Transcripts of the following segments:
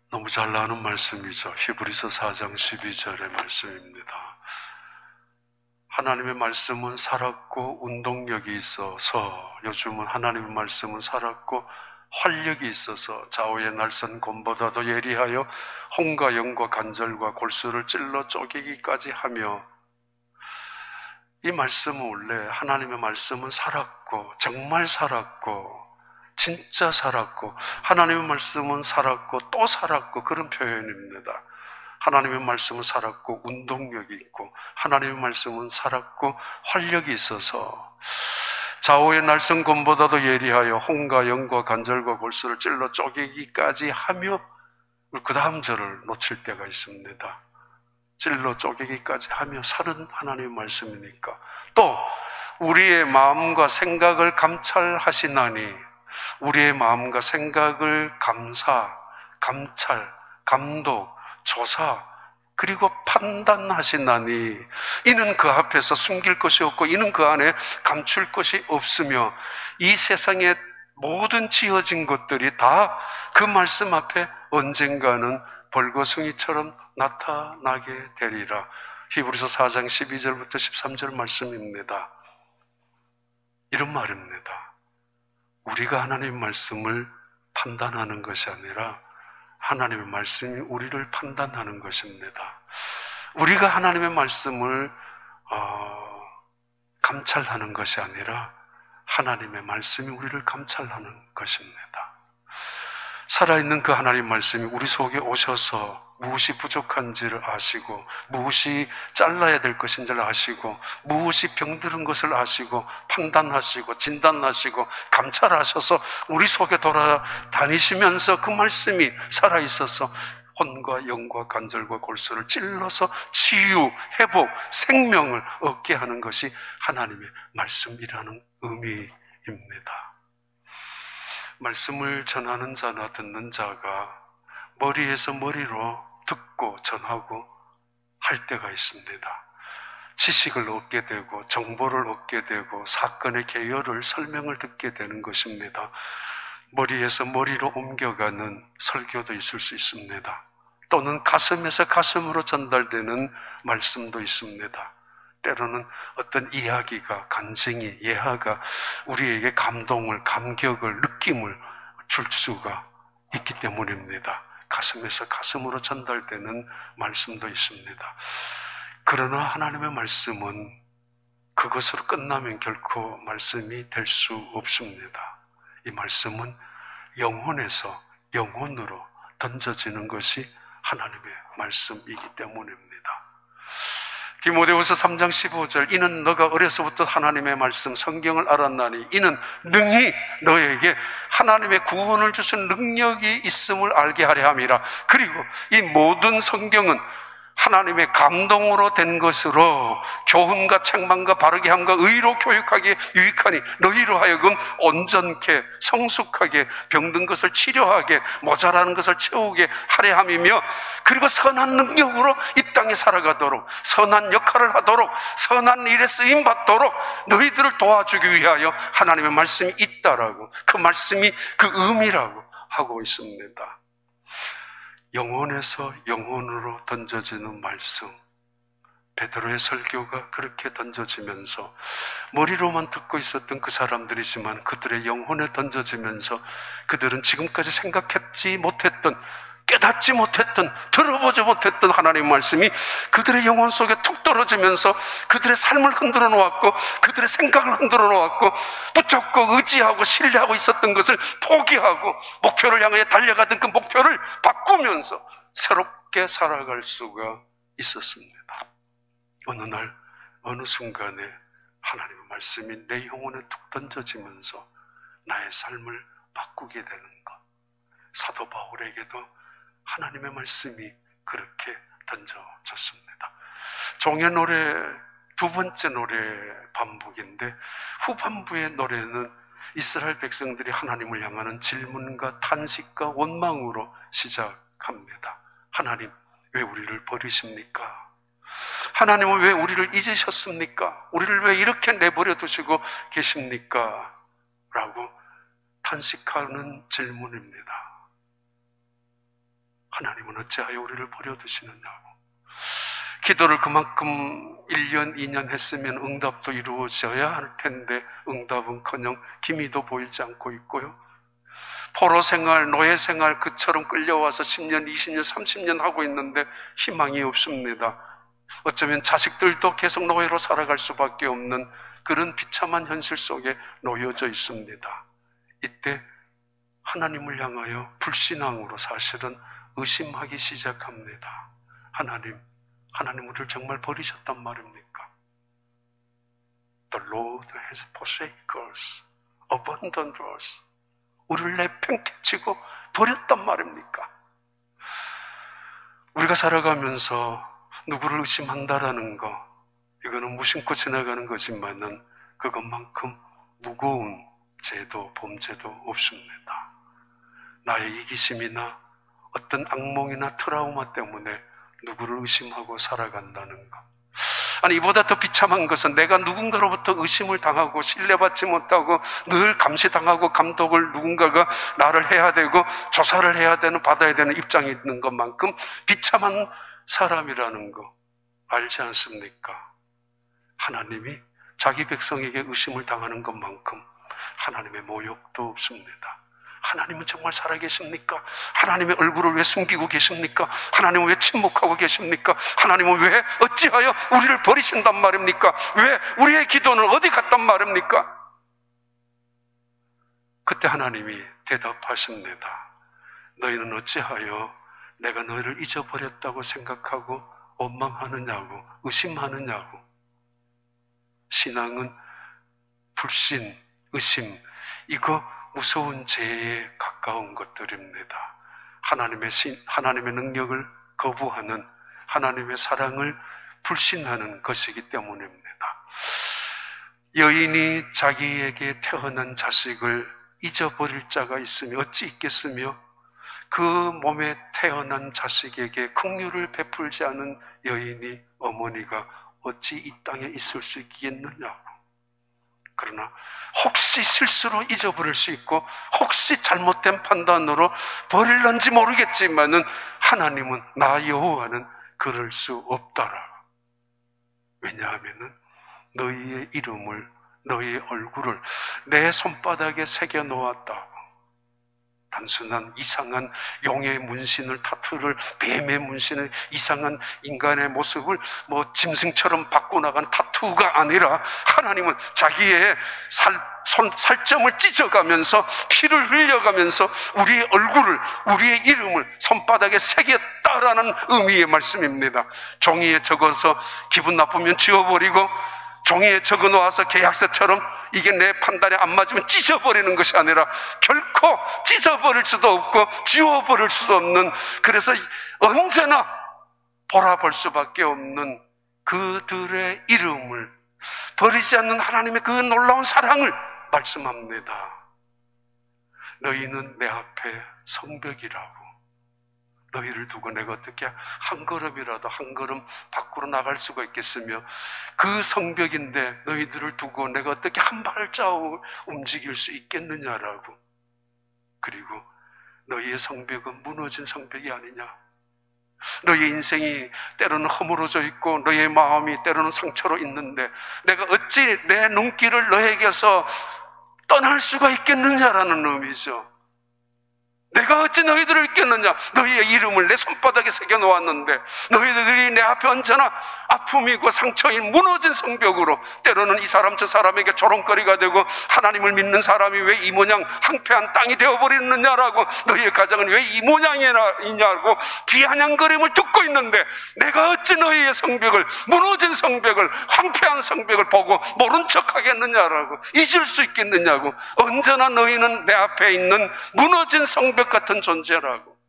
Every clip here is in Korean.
너무 잘 나오는 말씀이죠. 히브리서 4장 12절의 말씀입니다. 하나님의 말씀은 살았고 운동력이 있어서, 요즘은 하나님의 말씀은 살았고 활력이 있어서 좌우의 날선 검보다도 예리하여 혼과 영과 관절과 골수를 찔러 쪼개기까지 하며, 이 말씀은 원래 하나님의 말씀은 살았고 정말 살았고 진짜 살았고, 하나님의 말씀은 살았고 또 살았고, 그런 표현입니다. 하나님의 말씀은 살았고 운동력이 있고, 하나님의 말씀은 살았고 활력이 있어서 좌우의 날선 검보다도 예리하여 혼과 영과 관절과 골수를 찔러 쪼개기까지 하며, 그 다음 절을 놓칠 때가 있습니다. 찔러 쪼개기까지 하며 사는 하나님의 말씀이니까. 또 우리의 마음과 생각을 감찰하시나니, 우리의 마음과 생각을 감찰, 감독, 조사, 그리고 판단하시나니, 이는 그 앞에서 숨길 것이 없고 이는 그 안에 감출 것이 없으며, 이 세상의 모든 지어진 것들이 다 그 말씀 앞에 언젠가는 벌거숭이처럼 나타나게 되리라. 히브리서 4장 12절부터 13절 말씀입니다. 이런 말입니다. 우리가 하나님의 말씀을 판단하는 것이 아니라 하나님의 말씀이 우리를 판단하는 것입니다. 우리가 하나님의 말씀을 감찰하는 것이 아니라 하나님의 말씀이 우리를 감찰하는 것입니다. 살아있는 그 하나님의 말씀이 우리 속에 오셔서 무엇이 부족한지를 아시고, 무엇이 잘라야 될 것인지를 아시고, 무엇이 병들은 것을 아시고, 판단하시고, 진단하시고, 감찰하셔서 우리 속에 돌아다니시면서 그 말씀이 살아있어서 혼과 영과 관절과 골수를 찔러서 치유, 회복, 생명을 얻게 하는 것이 하나님의 말씀이라는 의미입니다. 말씀을 전하는 자나 듣는 자가 머리에서 머리로 듣고 전하고 할 때가 있습니다. 지식을 얻게 되고 정보를 얻게 되고 사건의 개요를 설명을 듣게 되는 것입니다. 머리에서 머리로 옮겨가는 설교도 있을 수 있습니다. 또는 가슴에서 가슴으로 전달되는 말씀도 있습니다. 때로는 어떤 이야기가, 간증이, 예화가 우리에게 감동을, 감격을, 느낌을 줄 수가 있기 때문입니다. 가슴에서 가슴으로 전달되는 말씀도 있습니다. 그러나 하나님의 말씀은 그것으로 끝나면 결코 말씀이 될 수 없습니다. 이 말씀은 영혼에서 영혼으로 던져지는 것이 하나님의 말씀이기 때문입니다. 디모데후서 3장 15절, 이는 너가 어려서부터 하나님의 말씀 성경을 알았나니 이는 능히 너에게 하나님의 구원을 주신 능력이 있음을 알게 하려 함이라. 그리고 이 모든 성경은 하나님의 감동으로 된 것으로 교훈과 책망과 바르게 함과 의로 교육하기에 유익하니 너희로 하여금 온전케 성숙하게 병든 것을 치료하게 모자라는 것을 채우게 하려 함이며, 그리고 선한 능력으로 이 땅에 살아가도록, 선한 역할을 하도록, 선한 일에 쓰임받도록 너희들을 도와주기 위하여 하나님의 말씀이 있다라고, 그 말씀이 그 의미라고 하고 있습니다. 영혼에서 영혼으로 던져지는 말씀, 베드로의 설교가 그렇게 던져지면서 머리로만 듣고 있었던 그 사람들이지만 그들의 영혼에 던져지면서 그들은 지금까지 생각했지 못했던, 깨닫지 못했던, 들어보지 못했던 하나님의 말씀이 그들의 영혼 속에 툭 떨어지면서 그들의 삶을 흔들어 놓았고, 그들의 생각을 흔들어 놓았고, 붙잡고 의지하고 신뢰하고 있었던 것을 포기하고 목표를 향해 달려가던 그 목표를 바꾸면서 새롭게 살아갈 수가 있었습니다. 어느 날 어느 순간에 하나님의 말씀이 내 영혼에 툭 던져지면서 나의 삶을 바꾸게 되는 것, 사도 바울에게도 하나님의 말씀이 그렇게 던져졌습니다. 종의 노래 두 번째 노래 반복인데, 후반부의 노래는 이스라엘 백성들이 하나님을 향하는 질문과 탄식과 원망으로 시작합니다. 하나님, 왜 우리를 버리십니까? 하나님은 왜 우리를 잊으셨습니까? 우리를 왜 이렇게 내버려 두시고 계십니까? 라고 탄식하는 질문입니다. 하나님은 어찌하여 우리를 버려두시느냐고. 기도를 그만큼 1년, 2년 했으면 응답도 이루어져야 할 텐데 응답은커녕 기미도 보이지 않고 있고요. 포로 생활, 노예 생활 그처럼 끌려와서 10년, 20년, 30년 하고 있는데 희망이 없습니다. 어쩌면 자식들도 계속 노예로 살아갈 수밖에 없는 그런 비참한 현실 속에 놓여져 있습니다. 이때 하나님을 향하여 불신앙으로 사실은 의심하기 시작합니다. 하나님 우리를 정말 버리셨단 말입니까? The Lord has forsaken us, abandoned us. 우리를 내팽개치고 버렸단 말입니까? 우리가 살아가면서 누구를 의심한다라는 거, 이거는 무심코 지나가는 거지만은 그것만큼 무거운 죄도 범죄도 없습니다. 나의 이기심이나 어떤 악몽이나 트라우마 때문에 누구를 의심하고 살아간다는 것. 아니, 이보다 더 비참한 것은 내가 누군가로부터 의심을 당하고 신뢰받지 못하고 늘 감시당하고 감독을 누군가가 나를 해야 되고 조사를 해야 되는, 받아야 되는 입장이 있는 것만큼 비참한 사람이라는 거 알지 않습니까? 하나님이 자기 백성에게 의심을 당하는 것만큼 하나님의 모욕도 없습니다. 하나님은 정말 살아계십니까? 하나님의 얼굴을 왜 숨기고 계십니까? 하나님은 왜 침묵하고 계십니까? 하나님은 왜 어찌하여 우리를 버리신단 말입니까? 왜 우리의 기도는 어디 갔단 말입니까? 그때 하나님이 대답하십니다. 너희는 어찌하여 내가 너희를 잊어버렸다고 생각하고 원망하느냐고, 의심하느냐고. 신앙은 불신, 의심, 이거 무서운 죄에 가까운 것들입니다. 하나님의 능력을 거부하는, 하나님의 사랑을 불신하는 것이기 때문입니다. 여인이 자기에게 태어난 자식을 잊어버릴 자가 있으며 어찌 있겠으며 그 몸에 태어난 자식에게 긍휼을 베풀지 않은 여인이, 어머니가 어찌 이 땅에 있을 수 있겠느냐고. 그러나 혹시 실수로 잊어버릴 수 있고 혹시 잘못된 판단으로 버릴런지 모르겠지만은 하나님은, 나 여호와는 그럴 수 없다라. 왜냐하면은 너희의 이름을, 너희의 얼굴을 내 손바닥에 새겨 놓았다. 단순한 이상한 용의 문신을, 타투를, 뱀의 문신을, 이상한 인간의 모습을 짐승처럼 바꿔나간 타투가 아니라 하나님은 자기의 살점을 찢어가면서 피를 흘려가면서 우리의 얼굴을, 우리의 이름을 손바닥에 새겼다라는 의미의 말씀입니다. 종이에 적어서 기분 나쁘면 지워버리고, 종이에 적어놓아서 계약서처럼 이게 내 판단에 안 맞으면 찢어버리는 것이 아니라 결코 찢어버릴 수도 없고 지워버릴 수도 없는, 그래서 언제나 돌아볼 수밖에 없는 그들의 이름을, 버리지 않는 하나님의 그 놀라운 사랑을 말씀합니다. 너희는 내 앞에 성벽이라고. 너희를 두고 내가 어떻게 한 걸음이라도 한 걸음 밖으로 나갈 수가 있겠으며, 그 성벽인데 너희들을 두고 내가 어떻게 한 발자국 움직일 수 있겠느냐라고. 그리고 너희의 성벽은 무너진 성벽이 아니냐. 너희의 인생이 때로는 허물어져 있고 너희의 마음이 때로는 상처로 있는데 내가 어찌 내 눈길을 너에게서 떠날 수가 있겠느냐라는 의미죠. 내가 어찌 너희들을 잊겠느냐. 너희의 이름을 내 손바닥에 새겨놓았는데 너희들이 내 앞에 언제나 아픔이고 상처인 무너진 성벽으로, 때로는 이 사람 저 사람에게 조롱거리가 되고 하나님을 믿는 사람이 왜 이 모양 황폐한 땅이 되어버리느냐라고, 너희의 가정은 왜 이 모양이냐고 비아냥거림을 듣고 있는데 내가 어찌 너희의 성벽을, 무너진 성벽을, 황폐한 성벽을 보고 모른 척하겠느냐라고, 잊을 수 있겠느냐고. 언제나 너희는 내 앞에 있는 무너진 성벽 같은 존재라고.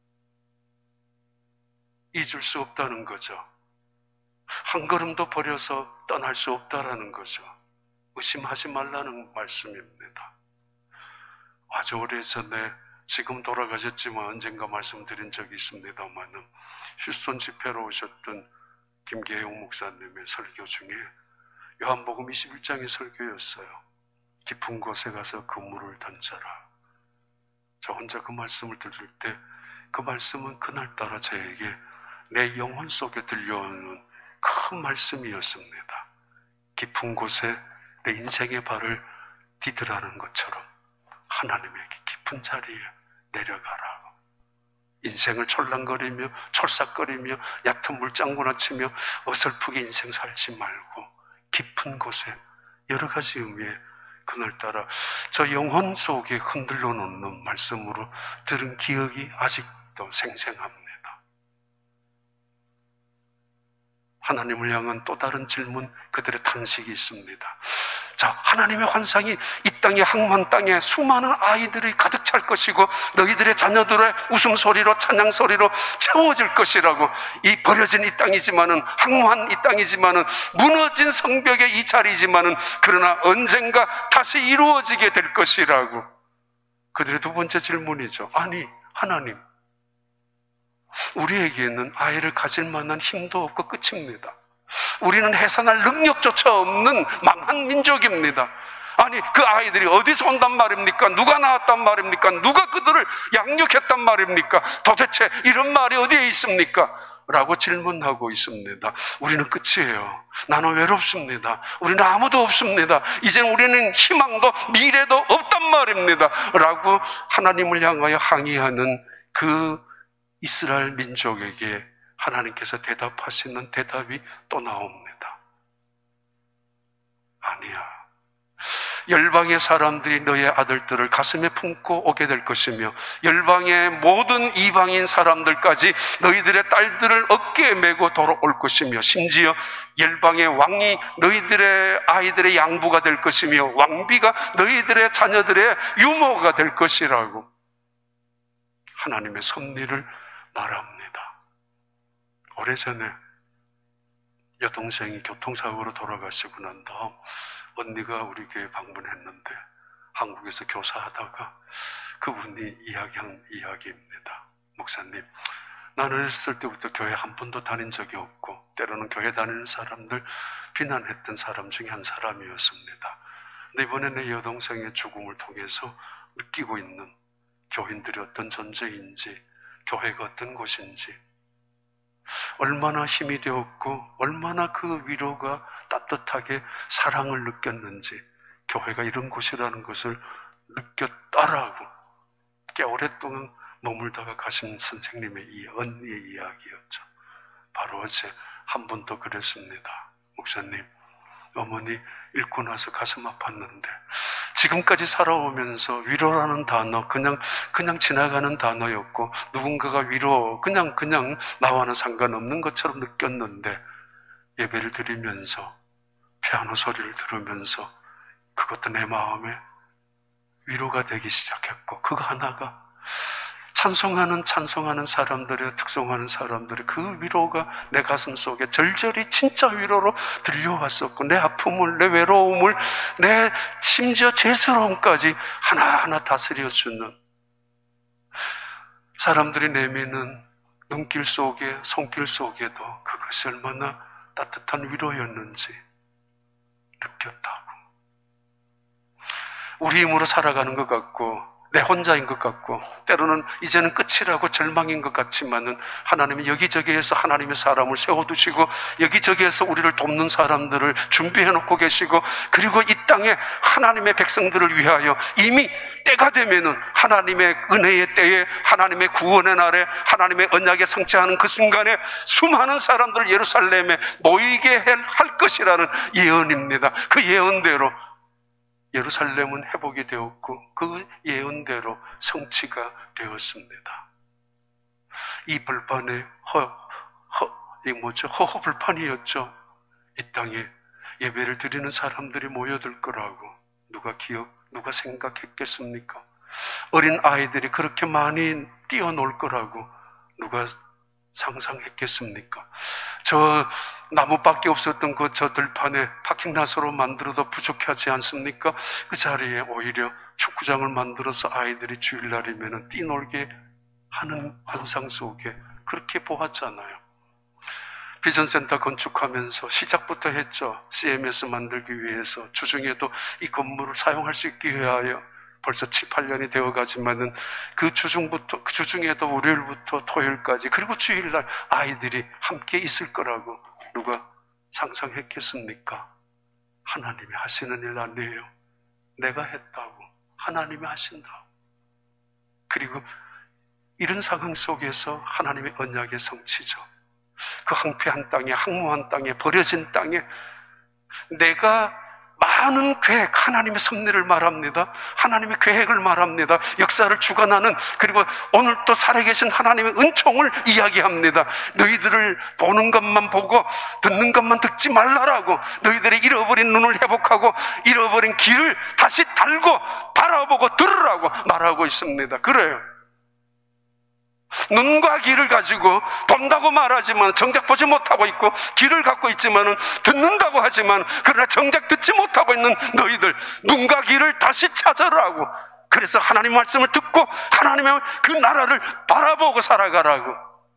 잊을 수 없다는 거죠. 한 걸음도 버려서 떠날 수 없다라는 거죠. 의심하지 말라는 말씀입니다. 아주 오래전에, 지금 돌아가셨지만 언젠가 말씀드린 적이 있습니다만은, 휴스턴 집회로 오셨던 김계용 목사님의 설교 중에 요한복음 21장의 설교였어요. 깊은 곳에 가서 그물을 던져라. 저 혼자 그 말씀을 들을 때 그 말씀은 그날따라 저에게 내 영혼 속에 들려오는 큰 말씀이었습니다. 깊은 곳에 내 인생의 발을 디드라는 것처럼 하나님에게 깊은 자리에 내려가라고. 인생을 촐랑거리며 철삭거리며 얕은 물장구나 치며 어설프게 인생 살지 말고 깊은 곳에, 여러 가지 의미에 그날따라 저 영혼 속에 흔들러 놓는 말씀으로 들은 기억이 아직도 생생합니다. 하나님을 향한 또 다른 질문, 그들의 탄식이 있습니다. 자, 하나님의 환상이 이 땅에, 항만 땅에 수많은 아이들이 가득 찰 것이고 너희들의 자녀들의 웃음소리로, 찬양소리로 채워질 것이라고. 이 버려진 이 땅이지만은, 항만 이 땅이지만은, 무너진 성벽의 이 자리이지만은, 그러나 언젠가 다시 이루어지게 될 것이라고. 그들의 두 번째 질문이죠. 아니, 하나님, 우리에게는 아이를 가질 만한 힘도 없고 끝입니다. 우리는 해산할 능력조차 없는 망한 민족입니다. 아니, 그 아이들이 어디서 온단 말입니까? 누가 낳았단 말입니까? 누가 그들을 양육했단 말입니까? 도대체 이런 말이 어디에 있습니까? 라고 질문하고 있습니다. 우리는 끝이에요. 나는 외롭습니다. 우리는 아무도 없습니다. 이젠 우리는 희망도 미래도 없단 말입니다. 라고 하나님을 향하여 항의하는 그 이스라엘 민족에게 하나님께서 대답하시는 대답이 또 나옵니다. 아니야. 열방의 사람들이 너의 아들들을 가슴에 품고 오게 될 것이며 열방의 모든 이방인 사람들까지 너희들의 딸들을 어깨에 메고 돌아올 것이며 심지어 열방의 왕이 너희들의 아이들의 양부가 될 것이며 왕비가 너희들의 자녀들의 유모가 될 것이라고 하나님의 섭리를 말합니다. 오래전에 여동생이 교통사고로 돌아가시고 난 다음 언니가 우리 교회 방문했는데 한국에서 교사하다가 그분이 이야기한 이야기입니다. 목사님, 나는 어렸을 때부터 교회 한 번도 다닌 적이 없고 때로는 교회 다니는 사람들 비난했던 사람 중에 한 사람이었습니다. 근데 이번에 내 여동생의 죽음을 통해서 느끼고 있는 교인들이 어떤 존재인지, 교회가 어떤 곳인지, 얼마나 힘이 되었고 얼마나 그 위로가 따뜻하게 사랑을 느꼈는지, 교회가 이런 곳이라는 것을 느꼈다라고 꽤 오랫동안 머물다가 가신 선생님의 이 언니의 이야기였죠. 바로 어제 한 분 더 그랬습니다. 목사님, 어머니 읽고 나서 가슴 아팠는데 지금까지 살아오면서 위로라는 단어 그냥 지나가는 단어였고 누군가가 위로 그냥 나와는 상관없는 것처럼 느꼈는데 예배를 드리면서 피아노 소리를 들으면서 그것도 내 마음에 위로가 되기 시작했고, 그거 하나가 찬송하는 사람들의, 특송하는 사람들의 그 위로가 내 가슴 속에 절절히 진짜 위로로 들려왔었고, 내 아픔을, 내 외로움을, 내 심지어 죄스러움까지 하나하나 다스려주는, 사람들이 내미는 눈길 속에, 손길 속에도 그것이 얼마나 따뜻한 위로였는지 느꼈다고. 우리 힘으로 살아가는 것 같고 내 혼자인 것 같고 때로는 이제는 끝이라고 절망인 것 같지만은 하나님은 여기저기에서 하나님의 사람을 세워두시고 여기저기에서 우리를 돕는 사람들을 준비해놓고 계시고, 그리고 이 땅에 하나님의 백성들을 위하여 이미 때가 되면은 하나님의 은혜의 때에, 하나님의 구원의 날에, 하나님의 언약에 성취하는 그 순간에 수많은 사람들을 예루살렘에 모이게 할 것이라는 예언입니다. 그 예언대로 예루살렘은 회복이 되었고 그 예언대로 성취가 되었습니다. 이 불판에 허허불판이었죠. 이 땅에 예배를 드리는 사람들이 모여들 거라고 누가 생각했겠습니까? 어린 아이들이 그렇게 많이 뛰어놀 거라고 누가 상상했겠습니까? 저 나무밖에 없었던 저 들판에 파킹라서로 만들어도 부족하지 않습니까? 그 자리에 오히려 축구장을 만들어서 아이들이 주일날이면 뛰놀게 하는 환상 속에 그렇게 보았잖아요. 비전센터 건축하면서 시작부터 했죠. CMS 만들기 위해서, 주중에도 이 건물을 사용할 수 있기 위하여 벌써 7, 8년이 되어가지만은 그 주중에도 월요일부터 토요일까지, 그리고 주일날 아이들이 함께 있을 거라고 누가 상상했겠습니까? 하나님이 하시는 일 아니에요. 내가 했다고, 하나님이 하신다고. 그리고 이런 상황 속에서 하나님의 언약의 성취죠. 그 황폐한 땅에, 황무한 땅에, 버려진 땅에 내가 많은 계획, 하나님의 섭리를 말합니다. 하나님의 계획을 말합니다. 역사를 주관하는, 그리고 오늘 또 살아계신 하나님의 은총을 이야기합니다. 너희들을 보는 것만 보고 듣는 것만 듣지 말라라고, 너희들의 잃어버린 눈을 회복하고 잃어버린 길을 다시 달고 바라보고 들으라고 말하고 있습니다. 그래요. 눈과 귀를 가지고 본다고 말하지만 정작 보지 못하고 있고, 귀를 갖고 있지만 듣는다고 하지만 그러나 정작 듣지 못하고 있는 너희들, 눈과 귀를 다시 찾으라고. 그래서 하나님 말씀을 듣고 하나님의 그 나라를 바라보고 살아가라고.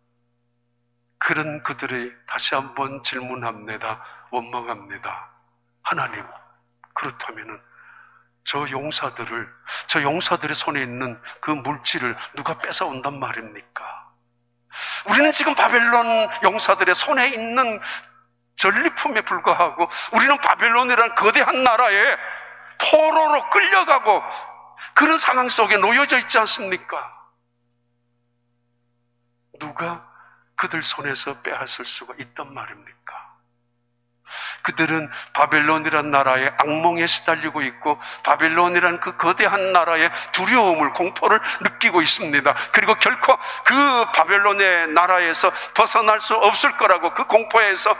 그런 그들이 다시 한번 질문합니다. 원망합니다. 하나님, 그렇다면은 저 용사들의 손에 있는 그 물질을 누가 뺏어온단 말입니까? 우리는 지금 바벨론 용사들의 손에 있는 전리품에 불과하고, 우리는 바벨론이라는 거대한 나라에 포로로 끌려가고 그런 상황 속에 놓여져 있지 않습니까? 누가 그들 손에서 빼앗을 수가 있단 말입니까? 그들은 바벨론이란 나라의 악몽에 시달리고 있고, 바벨론이란 그 거대한 나라의 두려움을, 공포를 느끼고 있습니다. 그리고 결코 그 바벨론의 나라에서 벗어날 수 없을 거라고, 그 공포에서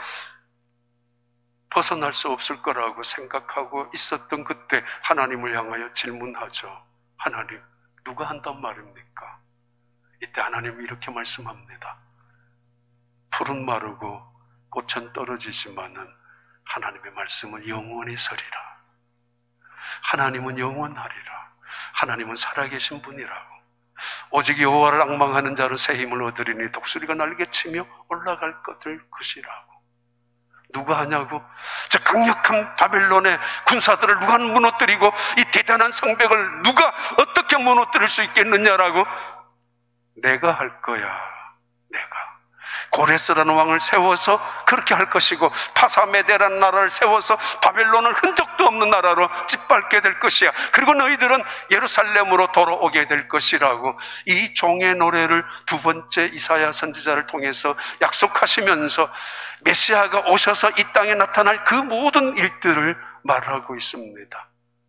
벗어날 수 없을 거라고 생각하고 있었던 그때 하나님을 향하여 질문하죠. 하나님, 누가 한단 말입니까? 이때 하나님이 이렇게 말씀합니다. 풀은 마르고 꽃은 떨어지지만은 하나님의 말씀은 영원히 서리라. 하나님은 영원하리라. 하나님은 살아계신 분이라고. 오직 여호와를 앙망하는 자는 새 힘을 얻으리니 독수리가 날개치며 올라갈 것을 것이라고. 누가 하냐고? 저 강력한 바벨론의 군사들을 누가 무너뜨리고 이 대단한 성벽을 누가 어떻게 무너뜨릴 수 있겠느냐라고. 내가 할 거야. 내가 고레스라는 왕을 세워서 그렇게 할 것이고, 파사메데라는 나라를 세워서 바벨론을 흔적도 없는 나라로 짓밟게 될 것이야. 그리고 너희들은 예루살렘으로 돌아오게 될 것이라고 이 종의 노래를 두 번째 이사야 선지자를 통해서 약속하시면서 메시아가 오셔서 이 땅에 나타날 그 모든 일들을 말하고 있습니다.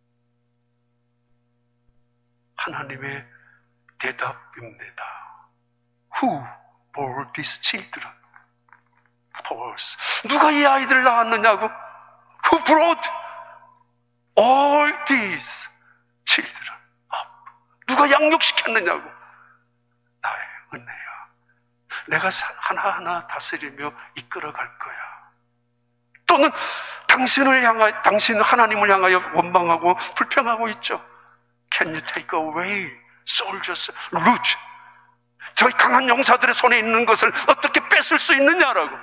하나님의 대답입니다. Who bore these children forth? 누가 이 아이들을 낳았느냐고? Who brought all these children up? 누가 양육시켰느냐고? 나의 은혜야. 내가 하나하나 다스리며 이끌어갈 거야. 또는 당신 하나님을 향하여 원망하고 불평하고 있죠. Can you take away soldiers' root? 저희 강한 용사들의 손에 있는 것을 어떻게 뺏을 수 있느냐라고.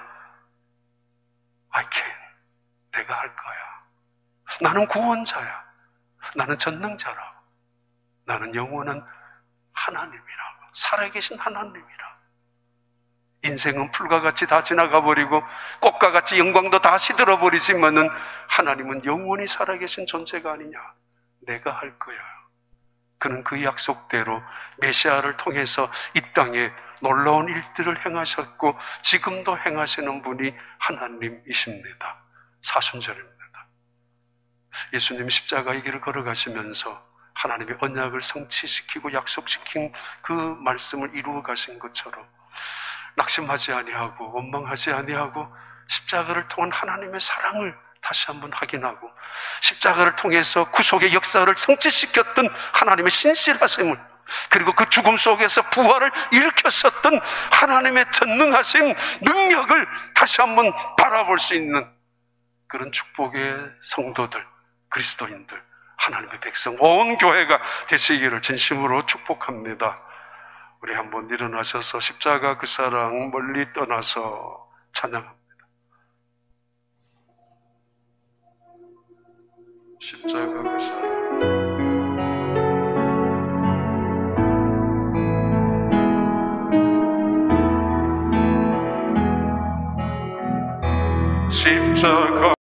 I can. 내가 할 거야. 나는 구원자야. 나는 전능자라고. 나는 영원한 하나님이라고. 살아계신 하나님이라고. 인생은 풀과 같이 다 지나가 버리고 꽃과 같이 영광도 다 시들어버리지만은 하나님은 영원히 살아계신 존재가 아니냐. 내가 할 거야. 그는 그 약속대로 메시아를 통해서 이 땅에 놀라운 일들을 행하셨고 지금도 행하시는 분이 하나님이십니다. 사순절입니다. 예수님이 십자가의 길을 걸어가시면서 하나님의 언약을 성취시키고 약속시킨 그 말씀을 이루어 가신 것처럼 낙심하지 아니하고 원망하지 아니하고 십자가를 통한 하나님의 사랑을 다시 한번 확인하고 십자가를 통해서 구속의 역사를 성취시켰던 하나님의 신실하심을, 그리고 그 죽음 속에서 부활을 일으켰었던 하나님의 전능하신 능력을 다시 한번 바라볼 수 있는 그런 축복의 성도들, 그리스도인들, 하나님의 백성, 온 교회가 되시기를 진심으로 축복합니다. 우리 한번 일어나셔서 십자가 그 사랑 멀리 떠나서 찬양합니다. 십자가 그 사랑 십자가